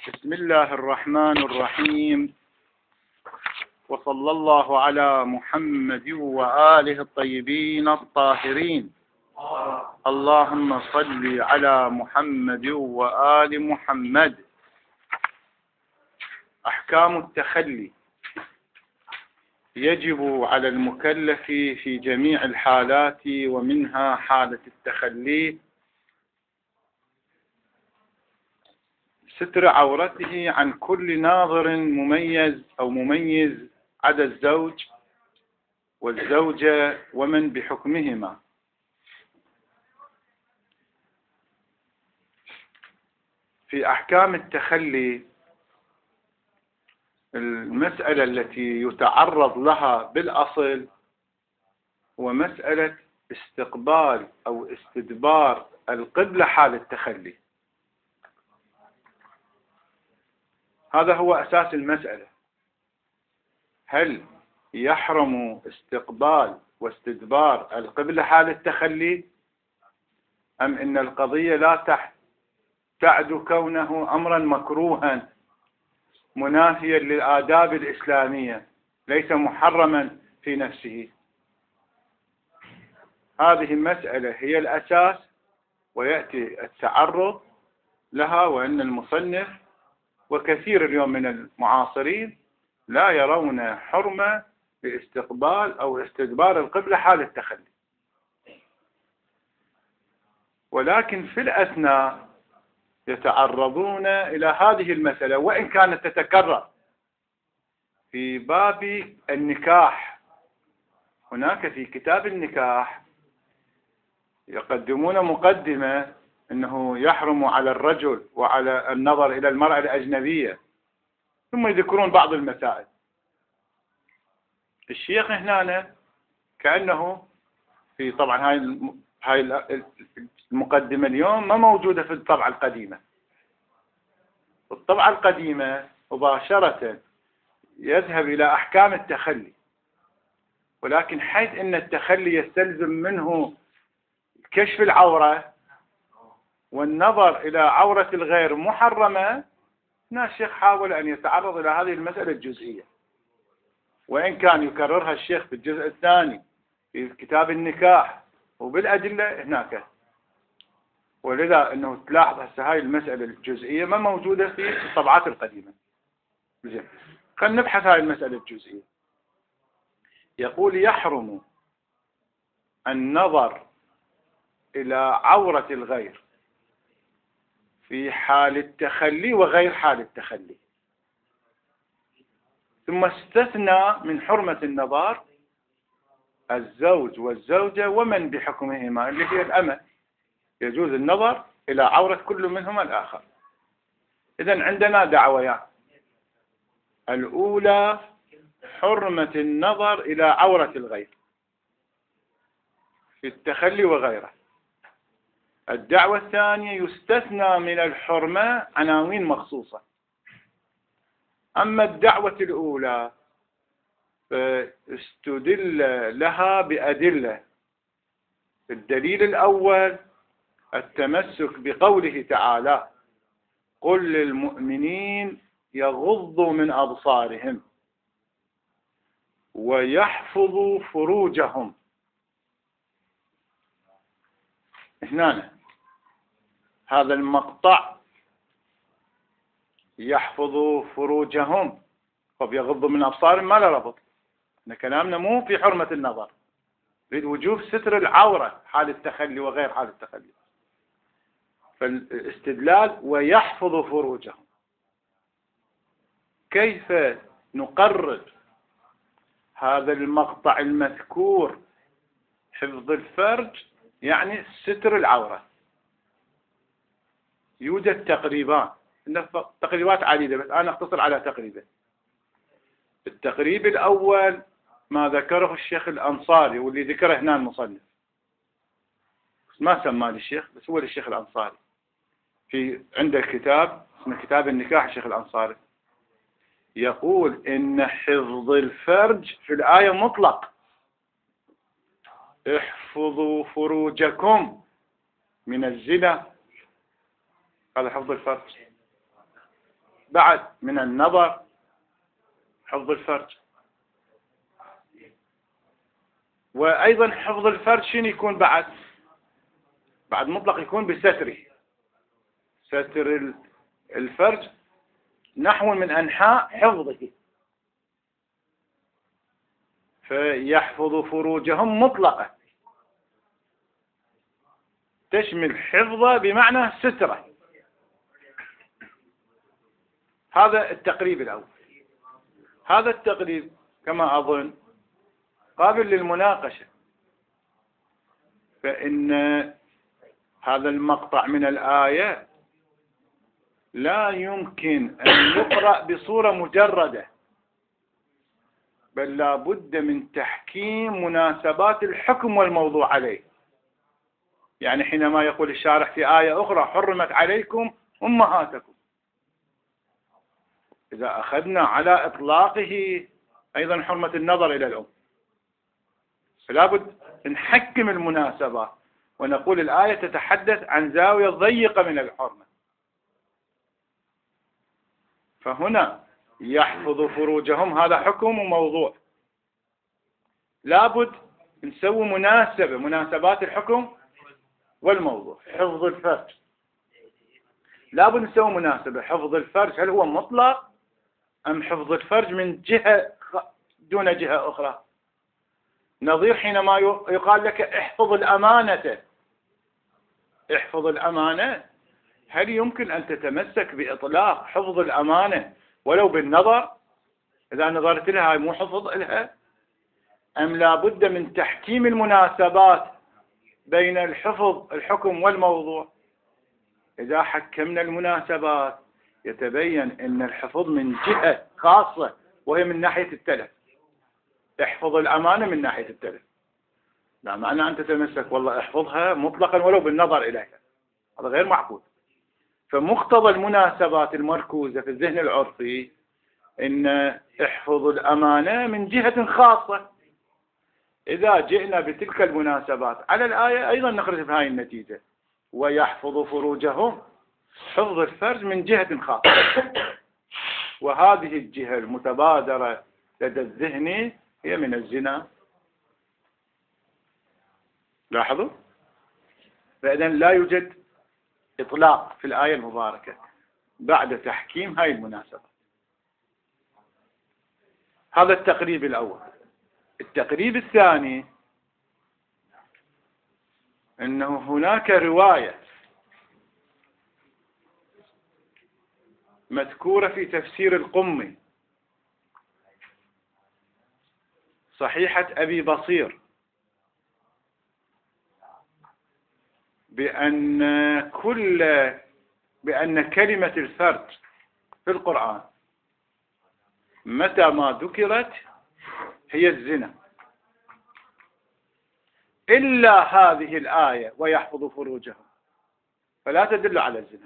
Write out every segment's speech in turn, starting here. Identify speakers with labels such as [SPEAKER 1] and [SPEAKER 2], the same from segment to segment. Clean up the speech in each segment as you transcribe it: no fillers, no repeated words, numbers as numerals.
[SPEAKER 1] بسم الله الرحمن الرحيم، وصلى الله على محمد وآله الطيبين الطاهرين. اللهم صل على محمد وآل محمد. أحكام التخلي. يجب على المكلف في جميع الحالات، ومنها حالة التخلي، ستر عورته عن كل ناظر مميز أو مميز عدا الزوج والزوجة ومن بحكمهما. في أحكام التخلي، المسألة التي يتعرض لها بالأصل ومسألة استقبال أو استدبار القبلة حال التخلي. هذا هو أساس المسألة. هل يحرم استقبال واستدبار القبلة حال التخلي، أم إن القضية لا تعد كونه أمرا مكروها منافيا للآداب الإسلامية، ليس محرما في نفسه؟ هذه المسألة هي الأساس، ويأتي التعرض لها، وأن المصنف وكثير اليوم من المعاصرين لا يرون حرمة باستقبال أو استدبار القبلة حال التخلي. ولكن في الأثناء يتعرضون إلى هذه المسألة، وإن كانت تتكرر في باب النكاح. هناك في كتاب النكاح يقدمون مقدمة أنه يحرم على الرجل وعلى النظر إلى المرأة الأجنبية، ثم يذكرون بعض المسائل. الشيخ هنا كأنه في، طبعا هاي المقدمة اليوم ما موجودة في الطبعة القديمة. الطبعة القديمة مباشرة يذهب إلى أحكام التخلي، ولكن حيث أن التخلي يستلزم منه كشف العورة والنظر إلى عورة الغير محرمة، هنا الشيخ حاول أن يتعرض إلى هذه المسألة الجزئية، وإن كان يكررها الشيخ في الجزء الثاني في كتاب النكاح وبالأدلة هناك. ولذا أنه تلاحظ هسه هاي المسألة الجزئية ما موجودة في الطبعات القديمة. زين، خلينا نبحث هاي المسألة الجزئية. يقول: يحرم النظر إلى عورة الغير في حال التخلي وغير حال التخلي. ثم استثنى من حرمة النظر الزوج والزوجة ومن بحكمهما، اللي هي الأمة، يجوز النظر إلى عورة كل منهما الآخر. إذن عندنا دعويان. الأولى حرمة النظر إلى عورة الغير في التخلي وغيره. الدعوة الثانية يستثنى من الحرمة عناوين مخصوصة. أما الدعوة الأولى فاستدل لها بأدلة. الدليل الأول التمسك بقوله تعالى: قل للمؤمنين يغضوا من أبصارهم ويحفظوا فروجهم. هنا هذا المقطع يحفظوا فروجهم، طب يغضوا من أبصارهم ما له ربط. إحنا كلامنا مو في حرمة النظر، نريد وجوب ستر العورة حال التخلي وغير حال التخلي. فالاستدلال ويحفظوا فروجهم، كيف نقرر هذا المقطع المذكور حفظ الفرج يعني ستر العورة؟ يوجد تقريبان، تقريبات عديدة، بس أنا أختصر على تقريبا. التقريب الأول ما ذكره الشيخ الأنصاري، واللي ذكره هنا المصنف ما سماه الشيخ، بس هو الشيخ الأنصاري عنده كتاب اسمه كتاب النكاح. الشيخ الأنصاري يقول إن حفظ الفرج في الآية مطلق: احفظوا فروجكم من الزنا. هذا حفظ الفرج. بعد من النظر حفظ الفرج. وأيضا حفظ الفرج شنو يكون بعد مطلق يكون بستره، ستر الفرج نحو من أنحاء حفظه، فيحفظ فروجهم مطلقة تشمل حفظه بمعنى ستره. هذا التقريب الأول. هذا التقريب كما أظن قابل للمناقشة، فإن هذا المقطع من الآية لا يمكن أن يقرأ بصورة مجردة، بل لا بد من تحكيم مناسبات الحكم والموضوع عليه. يعني حينما يقول الشارح في آية أخرى حرمت عليكم أمهاتكم، إذا أخذنا على إطلاقه أيضا حرمة النظر إلى الأم، فلا بد نحكم المناسبات ونقول الآية تتحدث عن زاوية ضيقة من الحرمة. فهنا يحفظ فروجهم هذا حكم وموضوع، لابد نسوي مناسبات الحكم والموضوع. حفظ الفرج لابد نسوي مناسبة. حفظ الفرج هل هو مطلق أم حفظ الفرج من جهة دون جهة أخرى؟ نظير حينما يقال لك احفظ الأمانة. احفظ الأمانة، هل يمكن أن تتمسك بإطلاق حفظ الأمانة ولو بالنظر؟ إذا نظرت لها هاي مو حفظ لها؟ أم لا بد من تحكيم المناسبات بين الحكم والموضوع؟ إذا حكمنا المناسبات يتبين أن الحفظ من جهة خاصة وهي من ناحية التلف. احفظ الأمانة من ناحية التلف، لا معنى أن تتمسك والله احفظها مطلقا ولو بالنظر إليها، هذا غير معقول. فمقتضى المناسبات المركوزة في الذهن العرفي إن احفظ الأمانة من جهة خاصة. إذا جئنا بتلك المناسبات على الآية أيضا نخرج بهاي النتيجة، ويحفظ فروجهم، حفظ الفرج من جهة خاصة، وهذه الجهة المتبادرة لدى الذهن هي من الزنا. لاحظوا، فإذا لا يوجد إطلاق في الآية المباركة بعد تحكيم هاي المناسبة. هذا التقريب الأول. التقريب الثاني أنه هناك رواية مذكورة في تفسير القمي صحيحة أبي بصير بأن كلمة الفرد في القرآن متى ما ذكرت هي الزنا، إلا هذه الآية ويحفظ فروجهم، فلا تدل على الزنا.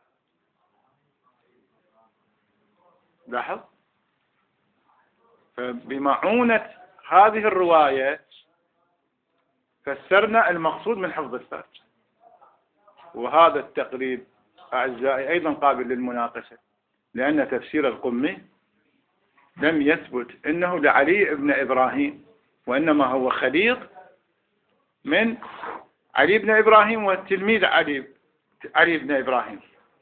[SPEAKER 1] لاحظ، فبمعونة هذه الرواية فسرنا المقصود من حفظ الفرج. وهذا التقريب أعزائي أيضا قابل للمناقشة، لأن تفسير القمي لم يثبت إنه لعلي بن إبراهيم، وإنما هو خليط من علي بن إبراهيم والتلميذ علي بن إبراهيم.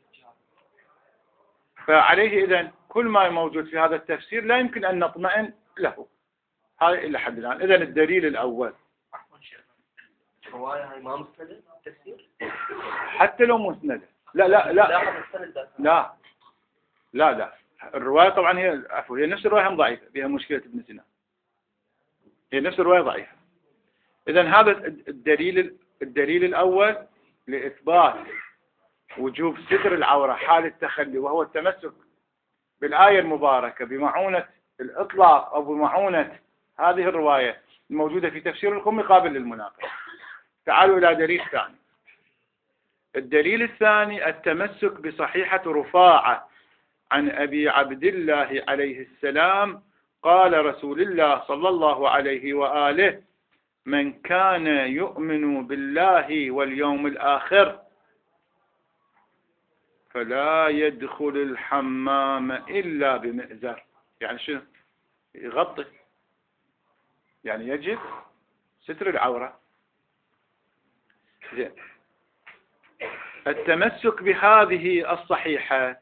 [SPEAKER 1] فعليه إذن كل ما موجود في هذا التفسير لا يمكن أن نطمئن له. هذا إلى حد الآن. إذن الدليل الأول
[SPEAKER 2] رواية ما مستندة التفسير
[SPEAKER 1] حتى لو مسندة. لا لا لا لا لا لا الرواية طبعا هي نفس الرواية هم ضعيفة، بها مشكلة ابن سينا، هي نفس الرواية ضعيفة. إذن هذا الدليل الأول لإثبات وجوب ستر العورة حال التخلي، وهو التمسك بالآية المباركة بمعونة الإطلاق أو بمعونة هذه الرواية الموجودة في تفسير القمي قابل للمناقشة. تعالوا إلى دليل ثاني. الدليل الثاني التمسك بصحيحة رفاعة عن أبي عبد الله عليه السلام قال رسول الله صلى الله عليه وآله: من كان يؤمن بالله واليوم الآخر فلا يدخل الحمام إلا بمئزر. يعني شنو؟ يغطي، يعني يجب ستر العورة. زين. التمسك بهذه الصحيحة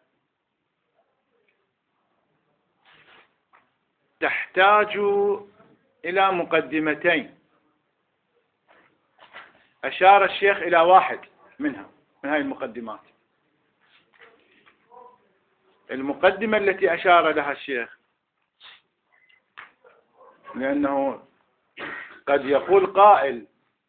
[SPEAKER 1] تحتاج إلى مقدمتين أشار الشيخ إلى واحد منها، من هذه المقدمات. المقدمة التي أشار لها الشيخ، لأنه قد يقول قائل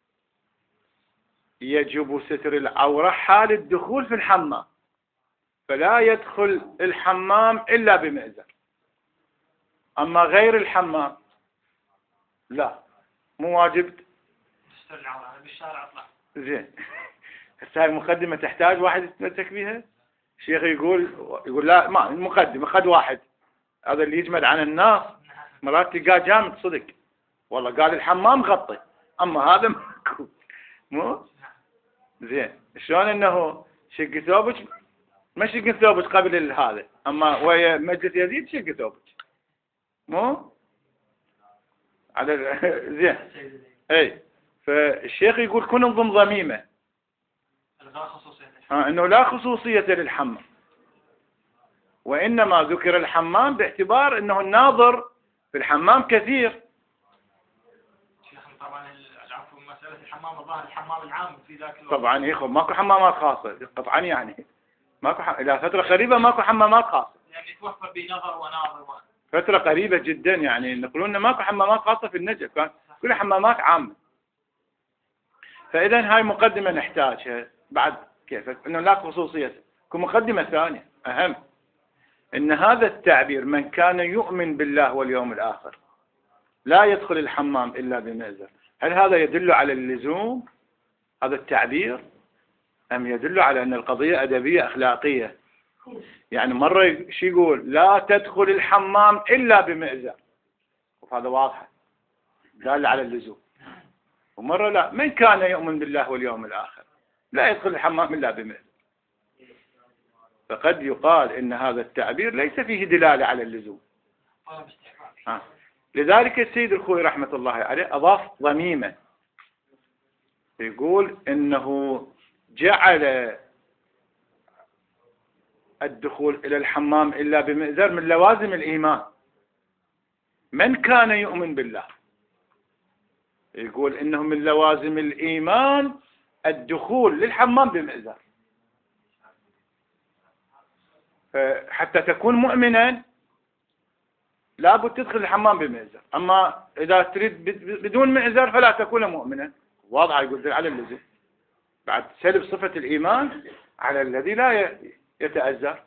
[SPEAKER 1] يجب ستر العورة حال الدخول في الحمام، فلا يدخل الحمام إلا بمئزر، أما غير الحمام لا، مو واجب
[SPEAKER 2] ستر العورة. أنا بالشارع أطلع.
[SPEAKER 1] زين. هسه هاي المقدمة تحتاج واحد يتمسك بها. الشيخ يقول لا، ما المقدمة خد واحد، هذا اللي يجمد عن الناس مرات تلقاه جامد صدق، والله قال الحمام غطي، أما هذا ماكو. مو زين. شلون انه شق ثوبك، ما شق ثوبك قبل هذا، اما ويا مجلس يزيد شق ثوبك، مو على زين. اي، فالشيخ يقول كن انظم ضميمه انه لا خصوصية للحمام، وانما ذكر الحمام باعتبار انه الناظر في الحمام كثير.
[SPEAKER 2] طبعا العفو، مسألة الحمام الظاهر الحمام العام في ذاك الوقت.
[SPEAKER 1] طبعا يا اخو ماكو حمامات خاصة قطعا، يعني ماكو الى فترة قريبة ماكو حمامات خاصة،
[SPEAKER 2] يعني يتوفر بنظر وناظر
[SPEAKER 1] فترة قريبة جدا، يعني يقولون لنا ماكو حمامات خاصة في النجف، كان كل حمامات عامة. فإذا هاي مقدمة نحتاجها بعد، كيف انه لا خصوصية. كمقدمة ثانية أهم، ان هذا التعبير من كان يؤمن بالله واليوم الآخر لا يدخل الحمام إلا بمئزر، هل هذا يدل على اللزوم هذا التعبير، أم يدل على أن القضية أدبية أخلاقية؟ يعني مرة شي يقول لا تدخل الحمام إلا بمئزر، وهذا واضح دال على اللزوم، ومرة لا، من كان يؤمن بالله واليوم الآخر لا يدخل الحمام إلا بمئزر. فقد يقال إن هذا التعبير ليس فيه دلالة على اللزوم. لذلك السيد الخوي رحمة الله عليه أضاف ضميمة، يقول إنه جعل الدخول إلى الحمام إلا بمئزر من لوازم الإيمان. من كان يؤمن بالله، يقول إنه من لوازم الإيمان الدخول للحمام بمئزر، حتى تكون مؤمنا لابد تدخل الحمام بمئزر، أما إذا تريد بدون مئزر فلا تكون مؤمنا. واضح، يقول على اللزوم بعد سلب صفة الإيمان على الذي لا يتأزر.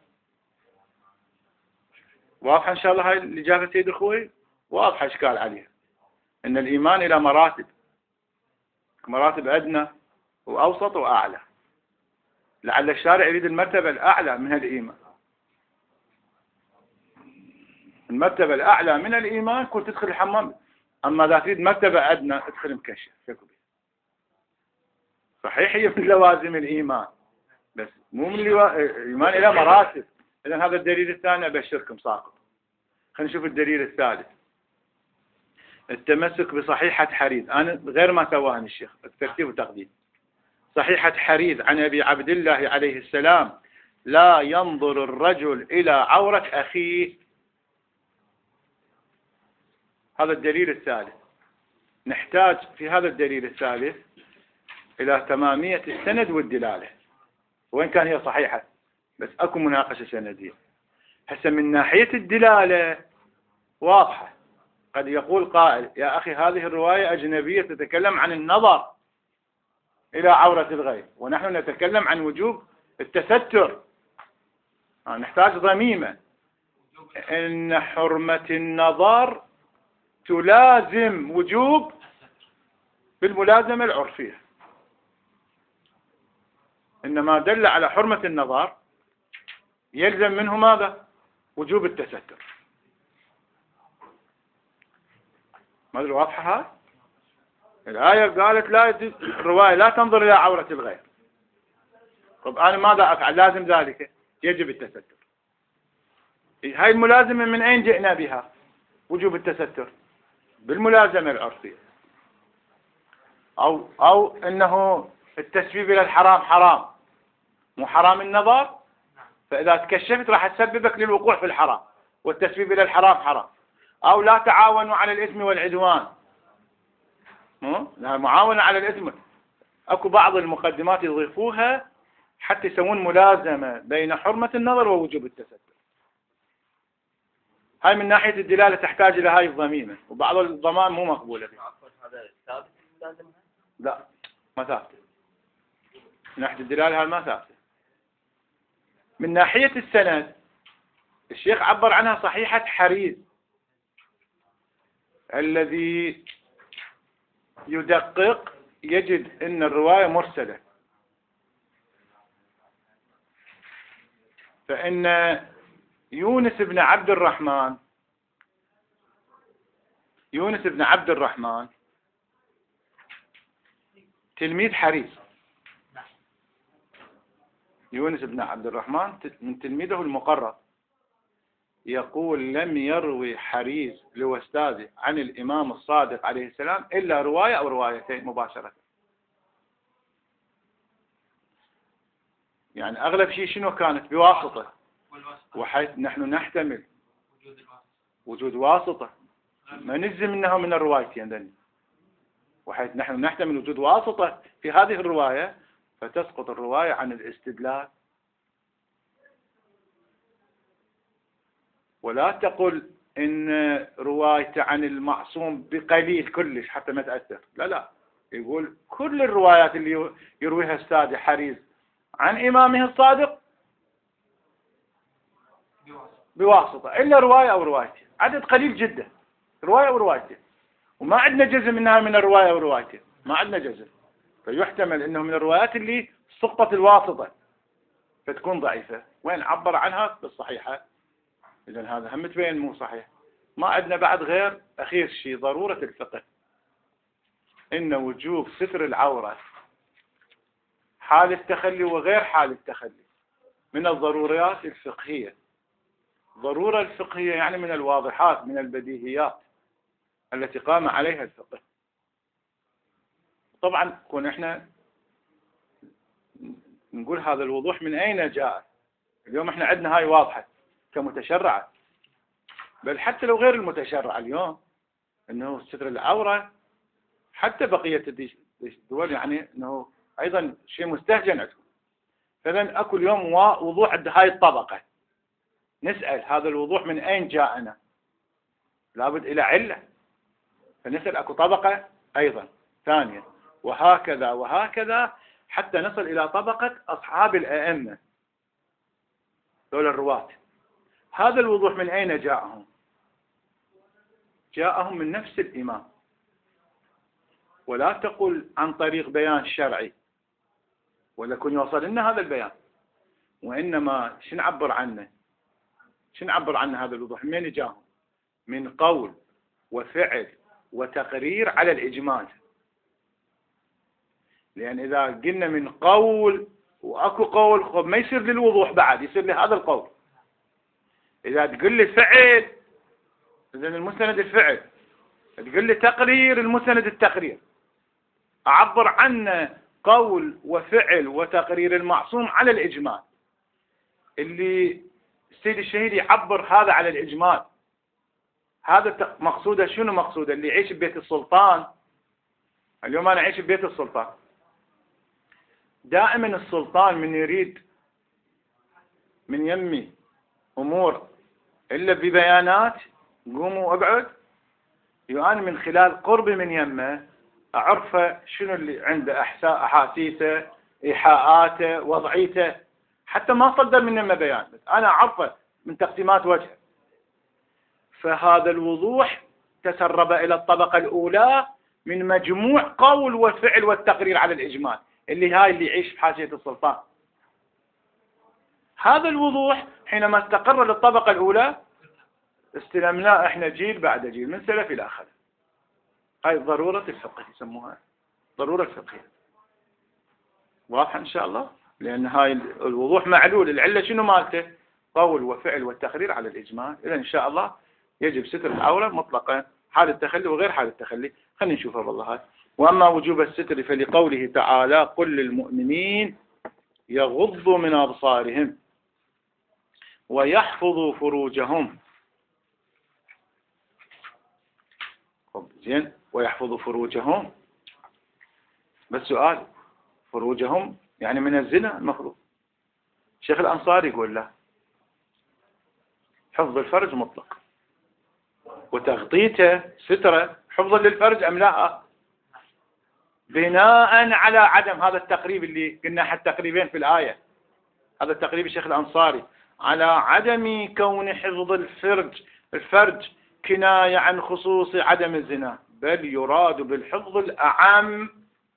[SPEAKER 1] واضحة إن شاء الله هاي الإجابة سيد أخوي، واضحة إشكال عليها، إن الإيمان إلى مراتب، مراتب أدنى وأوسط وأعلى، لعل الشارع يريد المرتبة الأعلى من الإيمان. المرتبة الأعلى من الإيمان كنت تدخل الحمام، أما إذا تريد مرتبة أدنى ادخل مكشف. صحيح هي من لوازم الإيمان، بس مو من الإيمان إلى مراتب. إذن هذا الدليل الثاني أبشركم ساقط. خلينا نشوف الدليل الثالث، التمسك بصحيحة حريث. أنا غير ما سواه الشيخ، الترتيب وتقديم. صحيحة حريث عن أبي عبد الله عليه السلام لا ينظر الرجل إلى عورة أخيه. هذا الدليل الثالث. نحتاج في هذا الدليل الثالث إلى تمامية السند والدلالة، وإن كان هي صحيحة بس أكو مناقشة سندية. هسه من ناحية الدلالة واضحة. قد يقول قائل يا أخي هذه الرواية أجنبية تتكلم عن النظر إلى عورة الغير، ونحن نتكلم عن وجوب التستر. نحتاج ضميمة إن حرمة النظر تلازم وجوب بالملازمة العرفية. إنما دل على حرمة النظر يلزم منه ماذا؟ وجوب التستر. ما أدري واضحة هاي؟ الآية قالت لا الرواية لا تنظر إلى عورة الغير. طب أنا ماذا أفعل؟ لازم ذلك يجب التستر. هاي الملازمة من أين جئنا بها؟ وجوب التستر بالملازمة العرفية. أو أنه التسبيب إلى الحرام حرام، مو حرام النظر، فإذا تكشفت راح تسببك للوقوع في الحرام، والتسبيب إلى الحرام حرام. أو لا تعاونوا على الإثم والعدوان، لا معاونة على الإثم. أكو بعض المقدمات يضيفوها حتى يسوون ملازمة بين حرمة النظر ووجوب التستر. هاي من ناحية الدلالة تحتاج إلى هاي الضميمة، وبعض الضمان مو مقبولة فيه.
[SPEAKER 2] هذا ثابت لازم؟
[SPEAKER 1] لا ما ثابتة. من ناحية الدلالة هاي ما ثابتة. من ناحية السند الشيخ عبر عنها صحيحة حريز، الذي يدقق يجد أن الرواية مرسلة. فإن يونس بن عبد الرحمن تلميذ حريز. يونس بن عبد الرحمن من تلميذه المقرب. يقول لم يروي حريز لوستاذه عن الإمام الصادق عليه السلام إلا رواية أو روايتين مباشرة. يعني أغلب شيء شنو كانت بواسطة، وحيث نحن نحتمل وجود واسطة، ما نجزم منها من الروايتين ذني، وحيث نحن نحتمل وجود واسطة في هذه الرواية، فتسقط الرواية عن الاستدلال. ولا تقل إن روايته عن المعصوم بقليل كلش حتى ما تأثر، لا، يقول كل الروايات اللي يرويها السادة حريز عن إمامه الصادق بواسطة، إلا رواية أو روايتين، عدد قليل جدا، رواية أو روايتين، وما عندنا جزم إنها من الرواية أو روايتين، ما عندنا جزم. فيحتمل إنه من الروايات اللي سقطت الواسطة فتكون ضعيفة، وين عبر عنها بالصحيحة. إذن هذا هم تبين مو صحيح. ما عندنا بعد غير أخير شيء ضرورة الفقه، إن وجوب ستر العورة حال التخلي وغير حال التخلي من الضروريات الفقهية. ضرورة الفقهية يعني من الواضحات، من البديهيات التي قام عليها الفقه. طبعا كون احنا نقول هذا الوضوح من أين جاء. اليوم احنا عندنا هاي واضحة كمتشرعة، بل حتى لو غير المتشرع اليوم انه ستر العورة حتى بقية الدول يعني انه ايضا شيء مستهجن عندهم. فإذن اكو اليوم وضوح عند هاي الطبقة. نسأل هذا الوضوح من أين جاءنا؟ لابد إلى علة، فنسأل اكو طبقة أيضا ثانية، وهكذا وهكذا حتى نصل إلى طبقة أصحاب الأئمة دول الرواة. هذا الوضوح من أين جاءهم؟ جاءهم من نفس الإمام. ولا تقل عن طريق بيان شرعي ولكن يوصل لنا هذا البيان، وإنما شنو نعبر عنه هذا الوضوح؟ من جاءهم؟ من قول وفعل وتقرير على الإجمال. لأن إذا قلنا من قول وأكو قول خب ما يصير للوضوح بعد، يصير لهذا القول. إذا تقول لي فعل إذن المستند الفعل، تقول لي تقرير المستند التقرير. أعبر عنه قول وفعل وتقرير المعصوم على الإجمال. اللي السيد الشهيد يعبر هذا على الإجمال، هذا مقصوده شنو مقصوده؟ اللي يعيش ببيت السلطان. اليوم أنا أعيش ببيت السلطان، دائما السلطان من يريد من يمي أمور إلا ببيانات قوموا أقعد، أنا من خلال قربي من يمه أعرفه شنو اللي عنده أحاسيسه، إيحاءاته، وضعيته، حتى ما صدر من يمه بيان، بس أنا أعرفه من تقسيمات وجهه. فهذا الوضوح تسرب إلى الطبقة الأولى من مجموع قول والفعل والتقرير على الإجمال، اللي يعيش بحاشية السلطان. هذا الوضوح حينما استقر للطبقة الأولى استلمناه احنا جيل بعد جيل من سلف إلى خلف. هاي ضرورة الفقه يسموها، ضرورة الفقه. واضح إن شاء الله؟ لأن هاي الوضوح معلول. العلة شنو مالته؟ قول وفعل والتقرير على الإجماع. إذا إن شاء الله يجب ستر العورة مطلقا، حال التخلي وغير حال التخلي. خلينا نشوفها والله هاي. وأما وجوب الستر فلقوله تعالى قل للمؤمنين يغضوا من أبصارهم ويحفظوا فروجهم. زين، ويحفظوا فروجهم، بس سؤال، فروجهم يعني من الزنا المفروض. الشيخ الأنصاري يقول لا، حفظ الفرج مطلق، وتغطيته سترة حفظا للفرج أم لا، بناء على عدم هذا التقريب اللي قلنا أحد تقريبين في الآية. هذا التقريب الشيخ الأنصاري على عدم كون حفظ الفرج كناية عن خصوص عدم الزنا، بل يراد بالحفظ الأعم.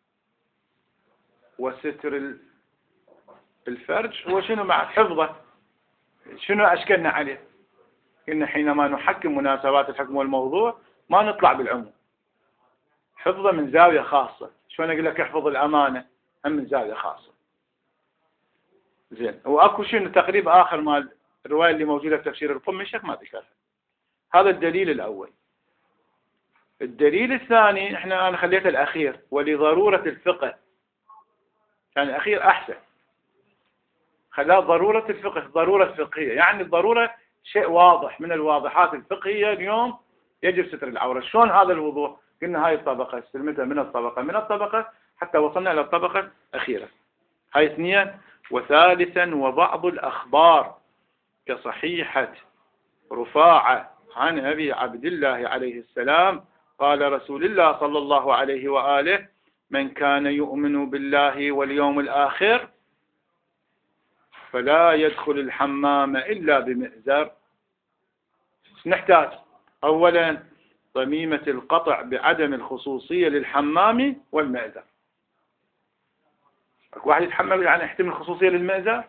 [SPEAKER 1] وستر الفرج هو شنو مع حفظه؟ شنو أشكلنا عليه؟ إن حينما نحكم مناسبات الحكم والموضوع ما نطلع بالعموم، حفظه من زاوية خاصة. شلون أقول لك احفظ الأمانة؟ هم من زاوية خاصة. زين، وأكو شنو تقريب آخر مال الرواية اللي موجودة في تفسير القم الشيخ ما ذكرها. هذا الدليل الأول. الدليل الثاني أنا خليته الأخير، ولضرورة الفقه. يعني الأخير أحسن، خلاه ضرورة الفقه، ضرورة فقهية. يعني الضرورة شيء واضح من الواضحات الفقهية. اليوم يجب ستر العورة. شلون هذا الوضوح؟ قلنا هاي الطبقة استلمتها من الطبقة حتى وصلنا إلى الطبقة الأخيرة. هاي اثنين. وثالثا وبعض الأخبار كصحيحة رفاعة عن أبي عبد الله عليه السلام قال رسول الله صلى الله عليه وآله من كان يؤمن بالله واليوم الآخر فلا يدخل الحمام إلا بمئزر. نحتاج أولا ضميمة القطع بعدم الخصوصية للحمام والمئزر. واحد يتحمل يعني يحتمل الخصوصية للمئزر؟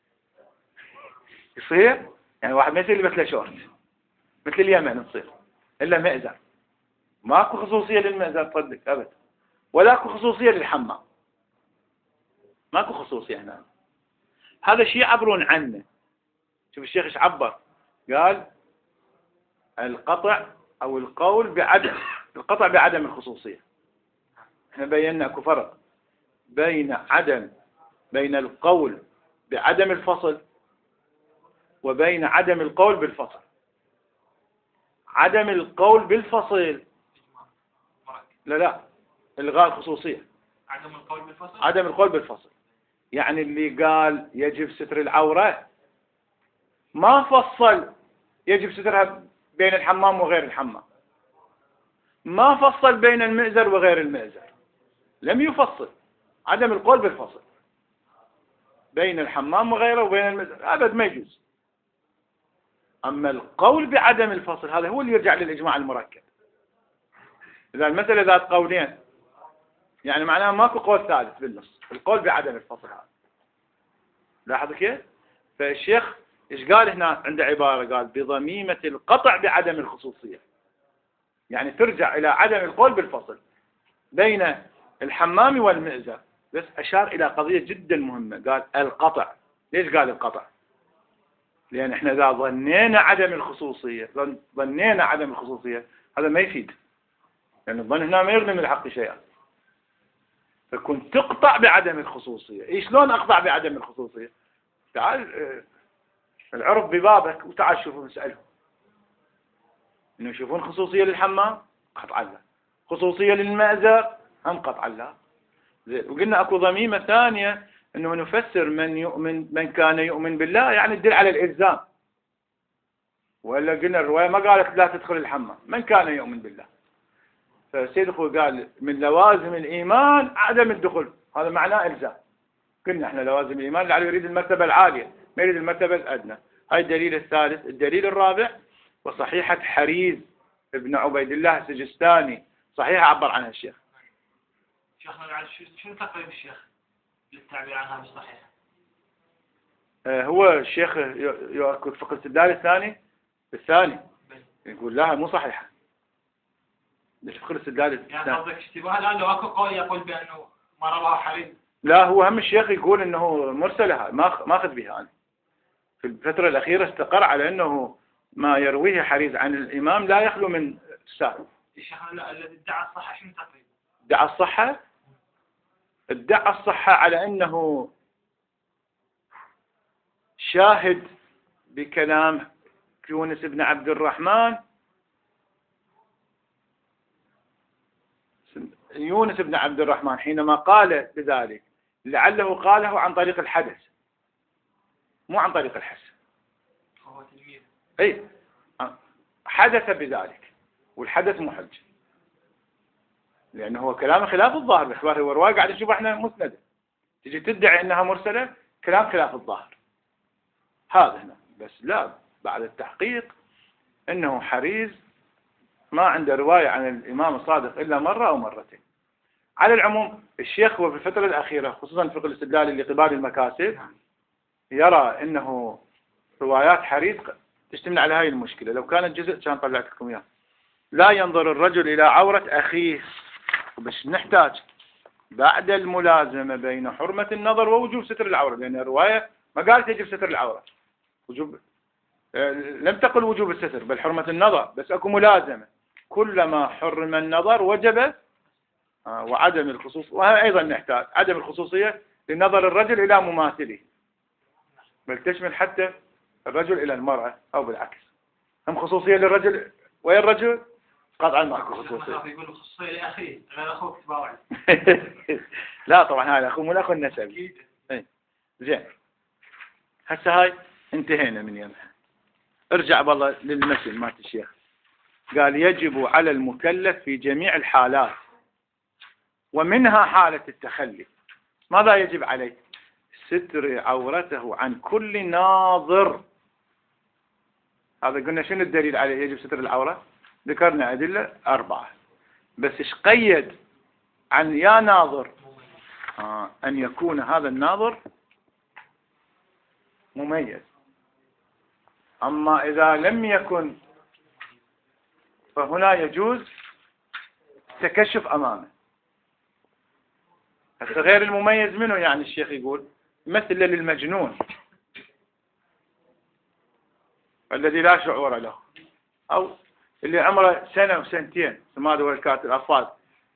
[SPEAKER 1] يصير يعني واحد ما يصير مثل شورت مثل اليمن تصير إلا مئزر. ماكو خصوصية للمئزر تصدق أبدا، ولا اكو خصوصية للحمام، ماكو خصوصية هنا. هذا شيء يعبرون عنه. شوف الشيخ ايش عبر، قال القطع أو القول بعدم القطع بعدم الخصوصية. احنا بينا اكو فرق بين القول بعدم الفصل وبين عدم القول بالفصل. عدم القول بالفصل لا إلغاء الخصوصية. عدم القول بالفصل يعني اللي قال يجب ستر العورة ما فصل يجب سترها بين الحمام وغير الحمام، ما فصل بين المئزر وغير المئزر، لم يفصل. عدم القول بالفصل بين الحمام وغيره وبين المئزر أبد ما يجوز. أما القول بعدم الفصل هذا هو اللي يرجع للإجماع المركب. إذا المسألة ذات قولين يعني معناها ماكو قول ثالث بالنص، القول بعدم الفصل هذا. لاحظ كيف؟ فالشيخ إيش قال هنا؟ عنده عبارة قال بضميمة القطع بعدم الخصوصية، يعني ترجع إلى عدم القول بالفصل بين الحمام والمئزر. بس أشار إلى قضية جدا مهمة، قال القطع. ليش قال القطع؟ لأن إحنا إذا ظنينا عدم الخصوصية هذا ما يفيد، لأن الظن هنا ما يغني من الحق شيئا. فكنت تقطع بعدم الخصوصية. شلون أقطع بعدم الخصوصية؟ تعال العرف ببابك وتعال شوفوا اسألهم إنه يشوفون خصوصية للحمام قطعا لا، خصوصية للمأزر هم قطعا لا. زين، وقلنا أكو ضميمة ثانية إنه نفسر من كان يؤمن بالله يعني تدل على الإلزام، ولا قلنا الرواية ما قالت لا تدخل الحمام من كان يؤمن بالله. فسيد أخوي قال من لوازم الإيمان عدم الدخول، هذا معناه إلزام. قلنا إحنا لوازم الإيمان اللي يريد المرتبة العالية ما يريد المرتبة الأدنى. هاي الدليل الثالث. الدليل الرابع وصحيحة حريز ابن عبيد الله السجستاني، صحيحة عبر عنها الشيخ.
[SPEAKER 2] شيخنا شنو تقريب الشيخ للتعبير عنها بالصحيح؟
[SPEAKER 1] هو الشيخ يؤكد فقه الاستدلال الثاني يقول لها مو صحيحة. فقه الاستدلال
[SPEAKER 2] يعني قصدك اشتباه الآن لو اكو قول يقول بأنه ما رواه حريز؟
[SPEAKER 1] لا هو هم الشيخ يقول انه مرسلة، ما اخذ بها انا. في الفترة الأخيرة استقر على انه ما يرويه حريز عن الإمام لا يخلو من السائل.
[SPEAKER 2] الشيخ الذي ادعى الصحة شنو تقريبا؟
[SPEAKER 1] ادعى الصحة؟ ادعى الصحة على انه شاهد بكلام يونس بن عبد الرحمن. يونس بن عبد الرحمن حينما قال بذلك لعله قاله عن طريق الحدث مو عن طريق الحس.
[SPEAKER 2] هو تلميذ.
[SPEAKER 1] اي حدث بذلك، والحدث مو حجة، لأنه هو كلام خلاف الظاهر. بس هو رواية قاعد نشوف احنا مسندة، تجي تدعي انها مرسلة، كلام خلاف الظاهر هذا هنا. بس لا، بعد التحقيق انه حريز ما عنده رواية عن الإمام الصادق إلا مرة أو مرتين. على العموم الشيخ هو في الفترة الأخيرة خصوصا في الاستدلال اللي قبال المكاسب يرى أنه روايات حريز تشتمل على هاي المشكلة. لو كانت جزء كان طلعت لكم إياه. لا ينظر الرجل إلى عورة أخيه، بس نحتاج بعد الملازمة بين حرمة النظر ووجوب ستر العورة، لأن الرواية ما قالت يجب ستر العورة، وجوب لم تقل وجوب الستر بل حرمة النظر، بس أكو ملازمة. كلما حرم النظر وجب وعدم الخصوص، وأيضا نحتاج عدم الخصوصية لنظر الرجل إلى مماثله، بل تشمل حتى الرجل إلى المرأة أو بالعكس. هم خصوصية للرجل والرجل قطعا ماكو خصوصية.
[SPEAKER 2] يقول خصوصية لأخيه، أنا أخوك تباوعي.
[SPEAKER 1] لا طبعا هذا أخو مو الأخو النسبي. زين، هسه هاي انتهينا من يمها. ارجع بالله للمثل مات الشيخ، قال يجب على المكلف في جميع الحالات ومنها حالة التخلي. ماذا يجب عليه؟ ستر عورته عن كل ناظر. هذا قلنا شنو الدليل عليه يجب ستر العورة؟ ذكرنا أدلة 4، بس ايش قيد عن يا ناظر؟ أن يكون هذا الناظر مميز. أما إذا لم يكن فهنا يجوز تكشف أمامه. هسه غير المميز منه يعني الشيخ يقول مثل للمجنون الذي لا شعور له، أو اللي عمره سنة وسنتين، ماذا هو الكاتب الأطفال.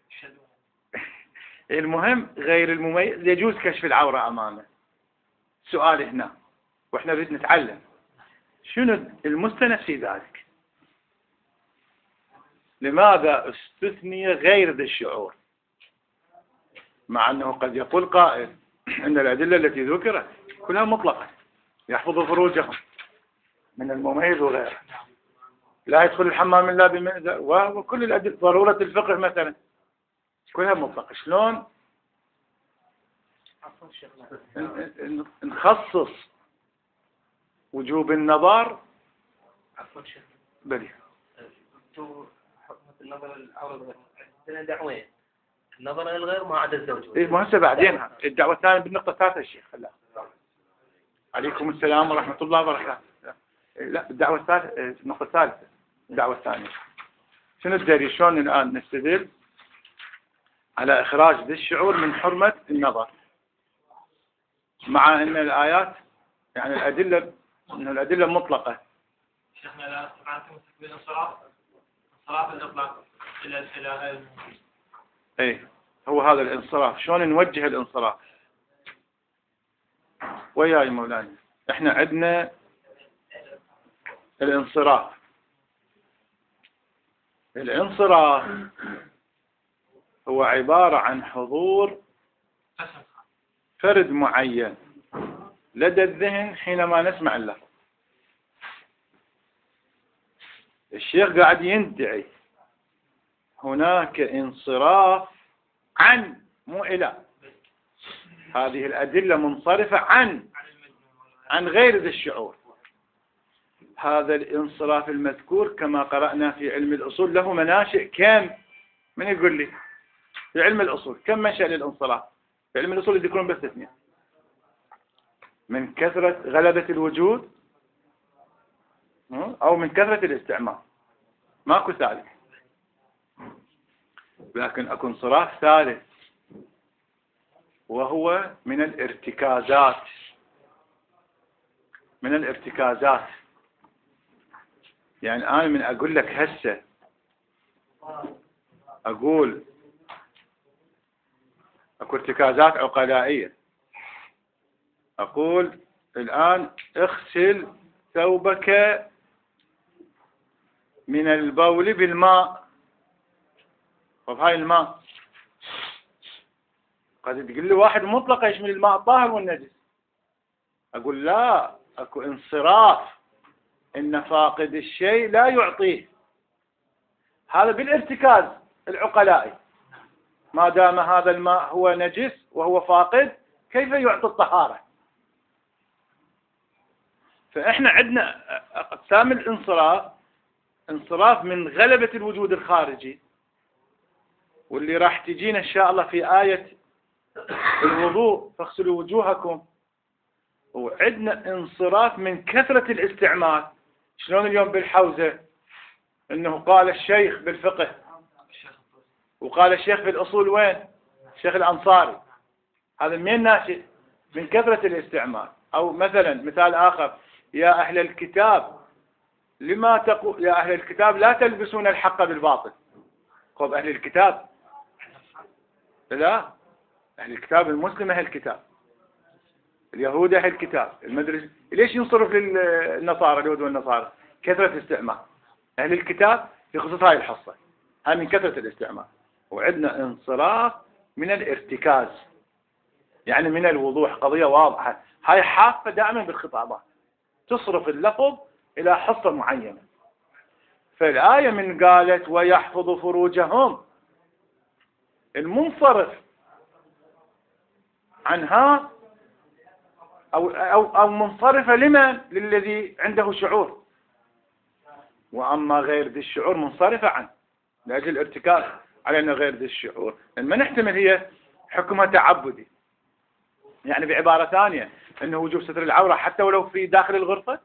[SPEAKER 1] المهم غير المميز يجوز كشف العورة أمامه. سؤال هنا وإحنا نريد نتعلم شنو المستند في ذلك؟ لماذا استثني غير ذي الشعور؟ مع أنه قد يقول قائل أن الأدلة التي ذكرت كلها مطلقة يحفظ فروجهم من المميز وغيره، لا يدخل الحمام إلا بمئزر، وكل الأدلة ضرورة الفقه مثلا كلها مطلقة. شلون نخصص وجوب النظر؟ بلي
[SPEAKER 3] النظر العورة عندنا دعوين، النظر الغير ما عدا الزوج.
[SPEAKER 1] إيه ما هسه بعدين الدعوة الثانية بالنقطة الثالثة الشيخ. لا عليكم السلام ورحمة الله وبركاته. لا الدعوة الثالثة، النقطة الثالثة الدعوة الثانية. شنو الدليل؟ شلون الآن نستدل على إخراج ذي الشعور من حرمة النظر، مع أن الآيات يعني الأدلة أن الأدلة مطلقة.
[SPEAKER 2] شيخنا لا استطعتم تكبير الصلاة الإطلاق إلى
[SPEAKER 1] ايه هو هذا الانصراف. شلون نوجه الانصراف؟ وياي مولانا احنا عندنا الانصراف هو عبارة عن حضور فرد معين لدى الذهن حينما نسمع اللفظ. الشيخ قاعد يندعي هناك انصراف عن مو إلى. هذه الأدلة منصرفة عن غير ذي الشعور. هذا الانصراف المذكور كما قرأنا في علم الأصول له مناشئ كم؟ من يقول لي في علم الأصول كم منشأ للانصراف؟ في علم الأصول يذكرون بس 2: من كثرة غلبة الوجود أو من كثرة الاستعمار، ماكو ثالث. لكن أكو انصراف ثالث وهو من الارتكازات. من الارتكازات يعني أنا من أقول لك هسه أقول أكو ارتكازات عقلائية. أقول الآن اغسل ثوبك من البول بالماء. طب هاي الماء قد تقول لي واحد مطلق يشمل الماء الطاهر والنجس. أقول لا، أكو انصراف، إن فاقد الشيء لا يعطيه. هذا بالارتكاز العقلائي. ما دام هذا الماء هو نجس وهو فاقد كيف يعطي الطهارة؟ فإحنا عندنا أقسام الانصراف: انصراف من غلبة الوجود الخارجي، واللي راح تجينا إن شاء الله في آية الوضوء فاغسلوا وجوهكم. وعندنا انصراف من كثرة الاستعمال. شلون اليوم بالحوزة انه قال الشيخ بالفقه وقال الشيخ بالأصول، وين؟ الشيخ الأنصاري. هذا منين ناشئ؟ من كثرة الاستعمال. أو مثلا مثال آخر: يا أهل الكتاب لما تقول يا أهل الكتاب لا تلبسون الحق بالباطل. طب أهل الكتاب؟ لا، أهل الكتاب المسلم أهل الكتاب، اليهود أهل الكتاب، المدرسة. ليش ينصرف للنصارى اليهود والنصارى؟ كثرة استعمال. أهل الكتاب في خصوص هاي الحصة، هاي من كثرة الاستعمال. وعندنا انصراف من الارتكاز، يعني من الوضوح، قضية واضحة. هاي حافة دائما بالخطابات، تصرف اللفظ إلى حصة معينة. فالآية من قالت ويحفظ فروجهم، المنصرف عنها أو منصرفة لمن؟ للذي عنده شعور. وأما غير ذي الشعور منصرفة عنه لأجل الارتكاز على أن غير ذي الشعور. لأن ما نحتمل هي حكمها تعبدي، يعني بعبارة ثانية أنه وجوب ستر العورة حتى ولو في داخل الغرفة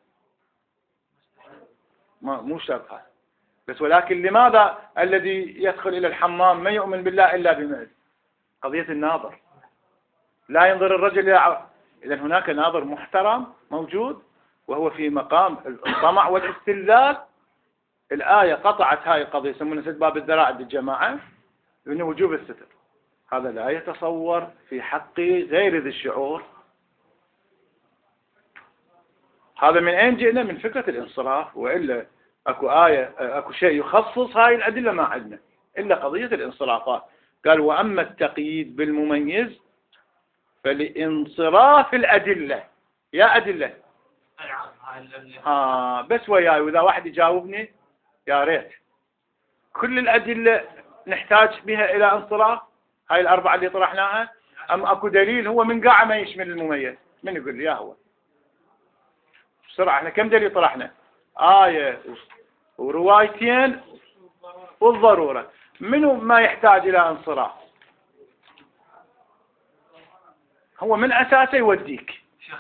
[SPEAKER 1] مو شرط. بس ولكن لماذا الذي يدخل إلى الحمام ما يؤمن بالله إلا بمئة؟ قضية الناظر. لا ينظر الرجل إلى عورة. إذن هناك ناظر محترم موجود وهو في مقام الطمع والاستلذاذ. الآية قطعت هاي القضية، يسمونها سد باب الذراع عند الجماعة، لأنه وجوب الستر. هذا لا يتصور في حق غير ذي الشعور. هذا من أين جئنا؟ من فكرة الانصراف. وإلا أكو آية أكو شيء يخصص هاي الأدلة ما عندنا إلا قضية الانصرافات. قال وأما التقييد بالمميز فلانصراف الأدلة. يا أدلة بس وياي، وإذا واحد يجاوبني يا ريت. كل الأدلة نحتاج بها إلى انصراف؟ هاي الأربعة اللي طرحناها؟ أم أكو دليل هو من قاعة ما يشمل المميز؟ من يقول لي يا هو بسرعة؟ احنا كم دليل طرحنا؟ آية وروايتين والضرورة. منو ما يحتاج إلى انصراف؟ هو من أساسه يوديك.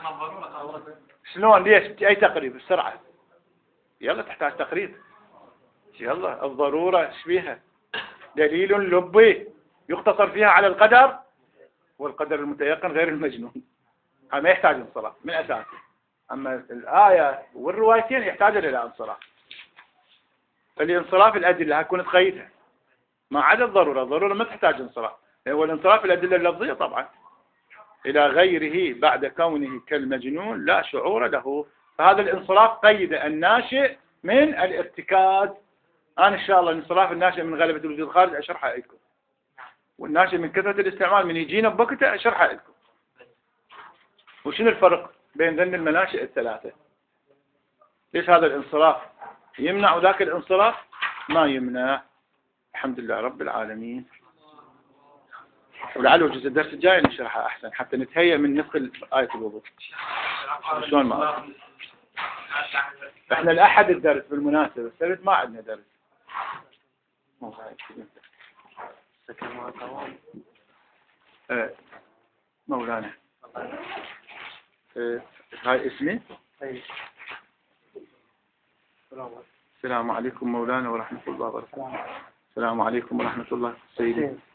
[SPEAKER 1] شلون؟ ليش؟ أي تقريب بسرعة؟ يلا تحتاج تقريب. يلا الضرورة ايش فيها؟ دليل لبي يقتصر فيها على القدر، والقدر المتيقن غير المجنون. هذا ما يحتاج انصراف من أساسه. أما الآية والروايتين يحتاج إلى انصراف. فالانصراف الأدلة هتكون تقيدها ما عدا الضرورة. الضرورة ما تحتاج انصراف. هو الانصراف الأدلة اللفظية طبعا إلى غيره بعد كونه كالمجنون لا شعور له. فهذا الانصراف قيد الناشئ من الارتكاز. أنا إن شاء الله الانصراف الناشئ من غلبة الوجود الخارج أشرحها لكم، والناشئ من كثرة الاستعمال من يجينا بوقته أشرحها لكم. وشنو الفرق بين ذن المناشئ الثلاثة؟ ليش هذا الانصراف يمنع وذاك الانصراف ما يمنع؟ الحمد لله رب العالمين. ولعله الجزء الدرس الجاي نشرحها أحسن حتى نتهيأ من ندخل آية الوضوء. شلون ما احنا الأحد الدرس بالمناسبة، السبت ما عندنا درس. مولانا هاي اسمي. السلام عليكم مولانا ورحمة الله وبركاته. السلام عليكم ورحمة الله سيدي.